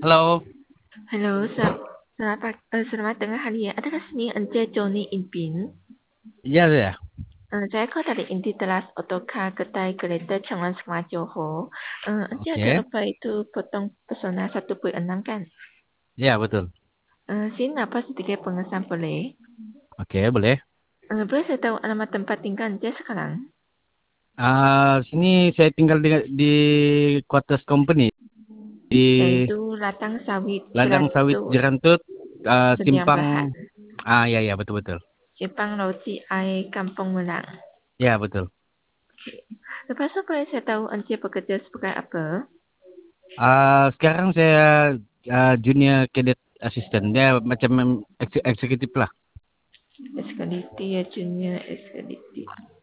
Halo, Halo, selamat tengah hari ya. Adakah sini Encik Joni Impin? iya ya. Saya call dari Inti Teras Otocar Kedai Kereta Changan Sekolah Johor. Encik ada Oke, apa itu potong pesona 1.6 kan? iya betul. Sini apa sedikit pengesan boleh? Oke, boleh. Boleh saya tahu alamat tempat tinggal Encik sekarang? Sini saya tinggal di Quarters Company di Yaitu Latang Sawit Ladang Sawit Jerantut, Jerantut, Sediang Simpang. Berhad, Iya iya betul betul. Simpang Lauci Air Kampung Melang. Iya betul. Lepas itu boleh saya tahu Encik bekerja sebagai apa? Sekarang saya junior cadet assistant. Dia macam eksekutif lah. Eskaliti ya, Junior Eskaliti.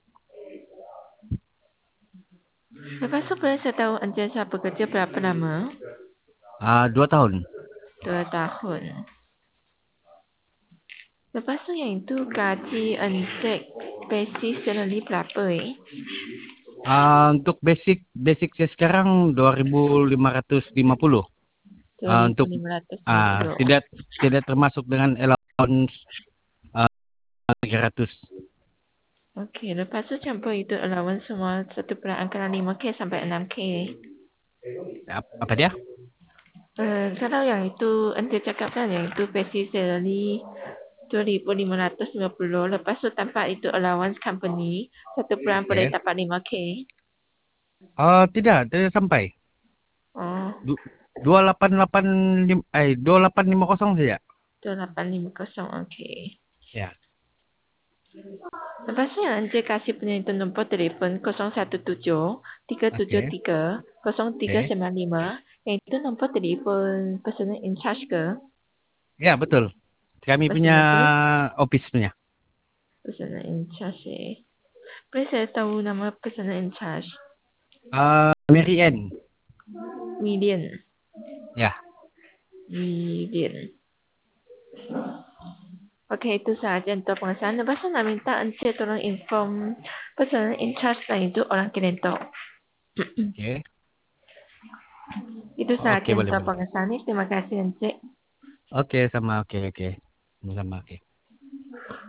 Lepas tu boleh saya tahu Encik saya bekerja berapa lama? 2 tahun. 2 tahun. Lepas tu yang itu gaji Encik basic salary berapa Untuk basic saya sekarang 2.550. Untuk 2.550. tidak tidak termasuk dengan allowance 300. Okey, lepas tu campur itu allowance semua satu perak antara 5K sampai 6K. Apa dia? Kalau yang itu Encik cakap kan yang itu basic salary 2.550. Lepas tu tanpa itu allowance company, satu bulan boleh Oke. dapat 5K. Tidak sampai. Oh, Du- 2850 saja. 2850, okey. Ya. Lepas tu yang Encik kasih punya itu nombor telefon 017 Oke. 373 Oke. 0395. Yang itu nombor telefon personal in charge ke? Ya, betul. Kami punya Personal tu? office punya. Personal in charge Boleh saya tahu nama personal in charge? Mary Ann. Million. Ya. Million. Okey, itu sahaja untuk pengesahan. Lepas tu nak minta Encik tolong inform personal in charge lain itu orang Kelentok. Oke. Itu sahaja Oke, boleh untuk boleh. pengesahan. Terima kasih Encik. Oke, sama. Oke, oke. Sama, oke.